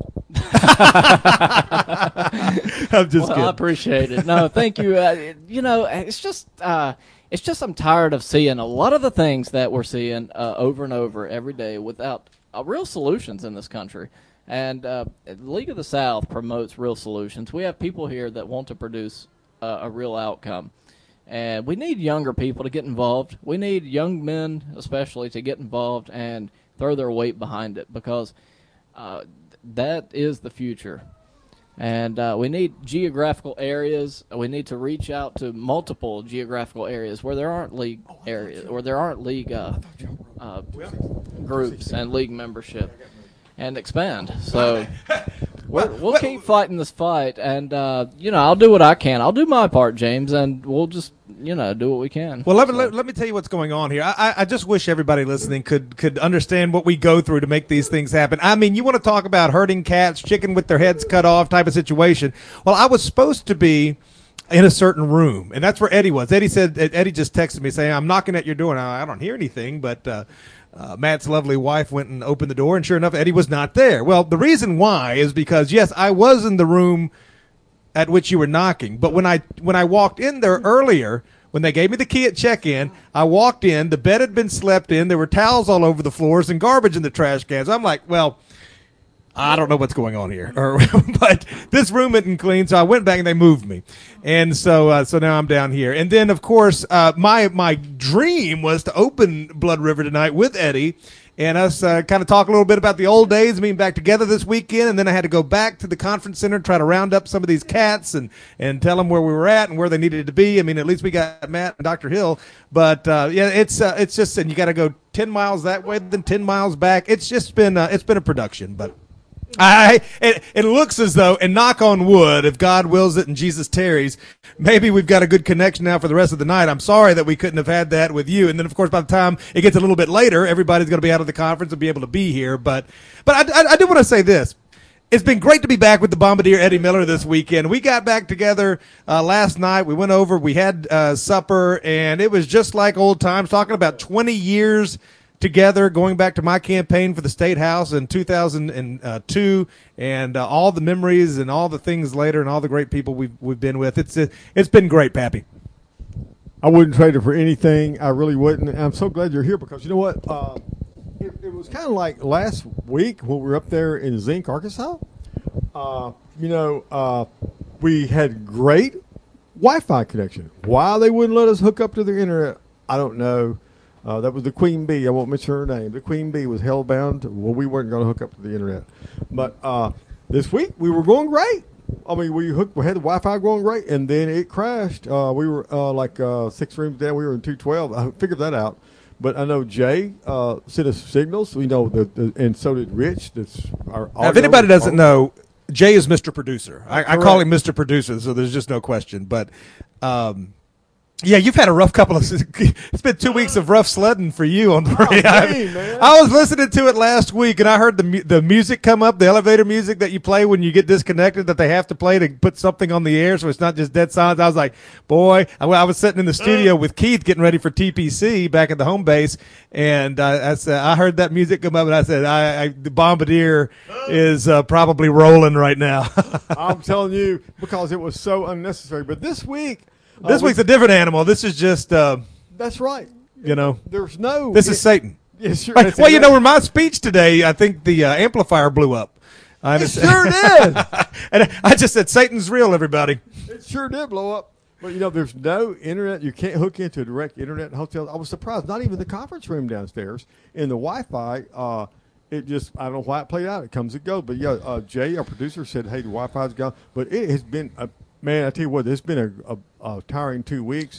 I'm just well, kidding. I appreciate it. No, thank you. Uh, you know, it's just, uh, it's just I'm tired of seeing a lot of the things that we're seeing uh, over and over every day without uh, real solutions in this country. And uh, League of the South promotes real solutions. We have people here that want to produce uh, a real outcome. And we need younger people to get involved. We need young men especially to get involved and throw their weight behind it, because Uh, that is the future. And uh, we need geographical areas. We need to reach out to multiple geographical areas where there aren't league areas, or there aren't league uh, uh, groups and league membership, and expand. So we're, we'll keep fighting this fight. And, uh, you know, I'll do what I can. I'll do my part, James, and we'll just, you know, do what we can. Well, let me, let, let me tell you what's going on here. I, I just wish everybody listening could could understand what we go through to make these things happen. I mean, you want to talk about herding cats, chicken with their heads cut off type of situation. Well, I was supposed to be in a certain room, and that's where Eddie was. Eddie said, Eddie just texted me saying, I'm knocking at your door. Now, I don't hear anything, but uh, uh, Matt's lovely wife went and opened the door, and sure enough, Eddie was not there. Well, the reason why is because, yes, I was in the room at which you were knocking. But when I when I walked in there earlier, when they gave me the key at check-in, I walked in. The bed had been slept in. There were towels all over the floors and garbage in the trash cans. I'm like, well, I don't know what's going on here. Or, but this room isn't clean, so I went back and they moved me. And so uh, so now I'm down here. And then, of course, uh, my my dream was to open Blood River tonight with Eddie and us uh, kind of talk a little bit about the old days, being back together this weekend. And then I had to go back to the conference center, try to round up some of these cats and, and tell them where we were at and where they needed to be. I mean, at least we got Matt and Doctor Hill. But, uh, yeah, it's uh, it's just, and you got to go ten miles that way, then ten miles back. It's just been, uh, it's been a production, but I, it, it looks as though, and knock on wood, if God wills it and Jesus tarries, maybe we've got a good connection now for the rest of the night. I'm sorry that we couldn't have had that with you. And then, of course, by the time it gets a little bit later, everybody's going to be out of the conference and be able to be here. But, but I, I, I do want to say this. It's been great to be back with the Bombardier Eddie Miller this weekend. We got back together uh, last night. We went over, we had uh, supper, and it was just like old times, talking about twenty years together, going back to my campaign for the State House in two thousand two, and uh, all the memories and all the things later and all the great people we've we've been with. It's uh, it's been great, Pappy. I wouldn't trade it for anything. I really wouldn't. And I'm so glad you're here because you know what? Uh, it, it was kind of like last week when we were up there in Zinc, Arkansas. Uh, you know, uh, we had great Wi-Fi connection. Why they wouldn't let us hook up to the internet, I don't know. Uh, that was the Queen Bee. I won't mention her name. The Queen Bee was hellbound. To, well, we weren't going to hook up to the internet. But uh, this week, we were going great. I mean, we hooked, we had the Wi-Fi going great, and then it crashed. Uh, we were uh, like uh, six rooms down. We were in two twelve. I figured that out. But I know Jay uh, sent us signals. We know, the, the, and so did Rich. That's our now, if anybody doesn't know, Jay is Mister Producer. I, I call him Mister Producer, so there's just no question. But um, yeah, you've had a rough couple of. It's been two weeks of rough sledding for you on the radio. Oh, dang, man. I was listening to it last week, and I heard the mu- the music come up, the elevator music that you play when you get disconnected, that they have to play to put something on the air, so it's not just dead silence. I was like, boy, I, I was sitting in the studio with Keith getting ready for T P C back at the home base, and I, I said I heard that music come up, and I said, I, I the Bombardier is uh, probably rolling right now. I'm telling you, because it was so unnecessary. But this week. This uh, week's a different animal. This is just, uh, that's right. You know, there's no. This is it, Satan. Yeah, sure. Well, well you know, in my speech today, I think the uh, amplifier blew up. I it sure did. And I just said, Satan's real, everybody. It sure did blow up. But, you know, there's no internet. You can't hook into a direct internet in hotels. I was surprised. Not even the conference room downstairs in the Wi-Fi. Uh, it just, I don't know why it played out. It comes and goes. But, yeah, uh, Jay, our producer, said, hey, the Wi-Fi's gone. But it has been, a, man, I tell you what, it's been a, a, a tiring two weeks.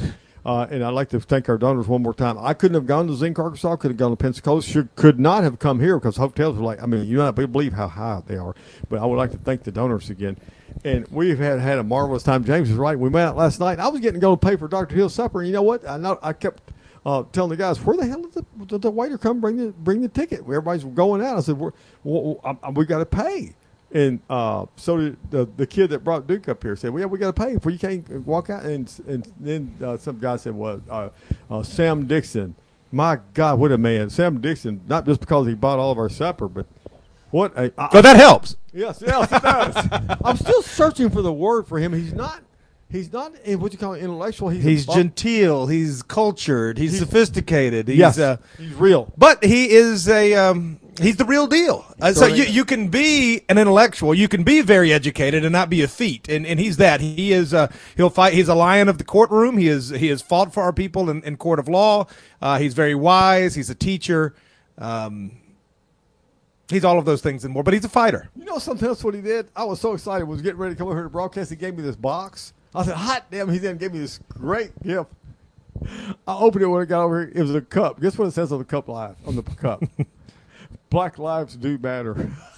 Uh, and I'd like to thank our donors one more time. I couldn't have gone to Zinc, Arkansas. Could have gone to Pensacola. Should, could not have come here because hotels were like, I mean, you don't believe how high they are. But I would like to thank the donors again. And we've had had a marvelous time. James is right. We went out last night. I was getting to go pay for Doctor Hill's supper. And you know what? I know I kept uh, telling the guys, where the hell did the, did the waiter come bring the bring the ticket? Everybody's going out. I said, we're, well, I, we got to pay. And uh, so did the, the kid that brought Duke up here said, well, yeah, we got to pay before you can't walk out. And and then uh, some guy said, well, uh, uh, Sam Dixon. My God, what a man. Sam Dixon, not just because he bought all of our supper, but what a. I, so that helps. Yes, yes, it does. I'm still searching for the word for him. He's not. He's not what you call it, intellectual. He's, he's a, genteel. He's cultured. He's, he's sophisticated. He's, yes, uh, he's real. But he is a. Um, he's the real deal. Uh, so you you can be an intellectual. You can be very educated and not be a thief. And and he's that. He is. Uh, he'll fight. He's a lion of the courtroom. He is. He has fought for our people in, in court of law. Uh, he's very wise. He's a teacher. Um, He's all of those things and more, but he's a fighter. You know something else what he did? I was so excited. I was getting ready to come over here to broadcast. He gave me this box. I said, hot damn, he then gave me this great gift. I opened it when I got over here. It was a cup. Guess what it says on the cup live, on the cup? Black lives do matter.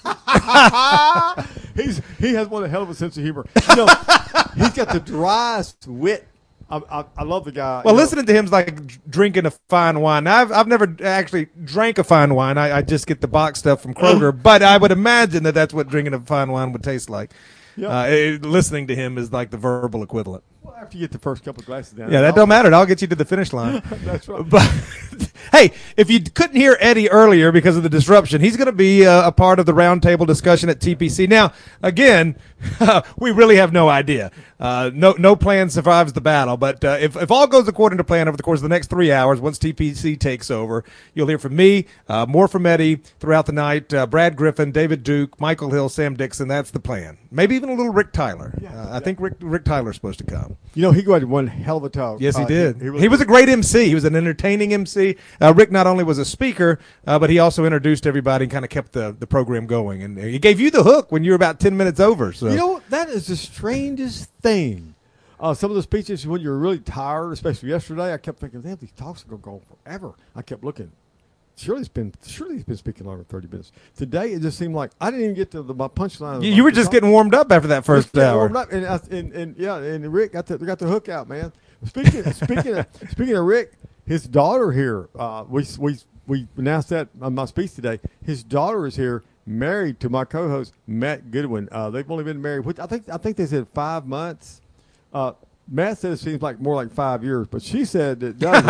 He's He has one hell of a sense of humor. You know, he's got the driest wit. I, I, I love the guy. Well, you listening know. to him's like drinking a fine wine. Now, I've I've never actually drank a fine wine. I, I just get the box stuff from Kroger. But I would imagine that that's what drinking a fine wine would taste like. Yep. Uh, it, listening to him is like the verbal equivalent. Well, after you get the first couple of glasses down. Yeah, that don't matter. I'll get you to the finish line. That's right. But hey, if you couldn't hear Eddie earlier because of the disruption, he's going to be uh, a part of the roundtable discussion at T P C. Now, again, we really have no idea. Uh, no, no plan survives the battle. But uh, if if all goes according to plan over the course of the next three hours, once T P C takes over, you'll hear from me, uh, more from Eddie throughout the night. Uh, Brad Griffin, David Duke, Michael Hill, Sam Dixon. That's the plan. Maybe even a little Rick Tyler. Yeah, uh, yeah. I think Rick Rick Tyler's supposed to come. You know, he got one hell of a talk. Yes, he uh, did. He, he, he, was, he was a great M C. He was an entertaining M C. Uh, Rick not only was a speaker, uh, but he also introduced everybody and kind of kept the, the program going. And he gave you the hook when you were about ten minutes over. So you know, that is the strangest thing. Uh, some of the speeches when you're really tired, especially yesterday, I kept thinking, damn, these talks are going to go on forever. I kept looking. Surely he's been surely he's been speaking longer than thirty minutes. Today it just seemed like I didn't even get to the, my punchline. You, you were just talk. getting warmed up after that first just hour. Warmed up and, I, and, and yeah, and Rick got the got the hook out, man. Speaking speaking of, speaking of Rick, his daughter here. Uh, we we we announced that on my speech today. His daughter is here, married to my co-host Matt Goodwin. Uh, they've only been married. Which I think I think they said five months. Uh, Matt said it seems like more like five years, but she said it doesn't.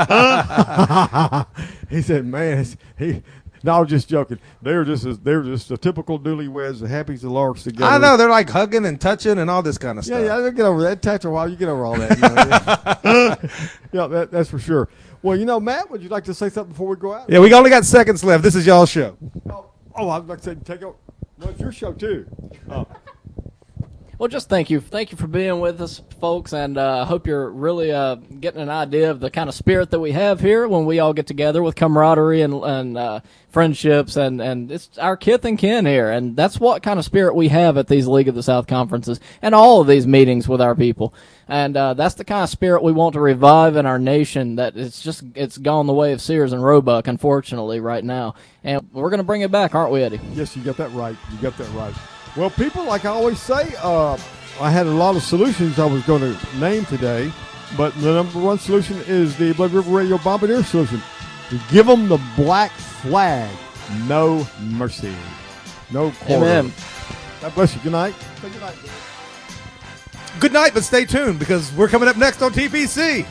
He said, "Man, he." No, I was just joking. They're just as, they're just a typical newlyweds, happy as the larks together. I know they're like hugging and touching and all this kind of yeah, stuff. Yeah, yeah, get over that. Touch a while, you get over all that. You know, yeah, yeah that, that's for sure. Well, you know, Matt, would you like to say something before we go out? Yeah, we only got seconds left. This is y'all's show. Oh, oh I'd like to say, take over. Well, it's your show too. Oh. Well, just thank you. Thank you for being with us, folks, and I uh, hope you're really uh, getting an idea of the kind of spirit that we have here when we all get together with camaraderie and, and uh, friendships, and, and it's our kith and kin here, and that's what kind of spirit we have at these League of the South conferences and all of these meetings with our people. And uh, that's the kind of spirit we want to revive in our nation. That it's just it's gone the way of Sears and Roebuck, unfortunately, right now. And we're going to bring it back, aren't we, Eddie? Yes, you got that right. You got that right. Well, people, like I always say, uh, I had a lot of solutions I was going to name today, but the number one solution is the Blood River Radio Bombardier solution. Give them the black flag. No mercy. No quarter. Amen. God bless you. Good night. Say good night. Good night, but stay tuned because we're coming up next on T P C.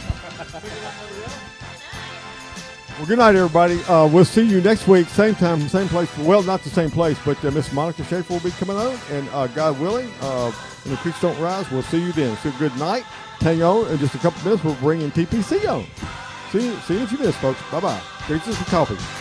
Well, good night, everybody. Uh, we'll see you next week, same time, same place. Well, not the same place, but uh, Miss Monica Schaefer will be coming on, and uh, God willing, uh, when the creeks don't rise, we'll see you then. So good night. Hang on. In just a couple minutes, we'll bring in T P C on. See you, see you in a few minutes, folks. Bye-bye. Get you some coffee.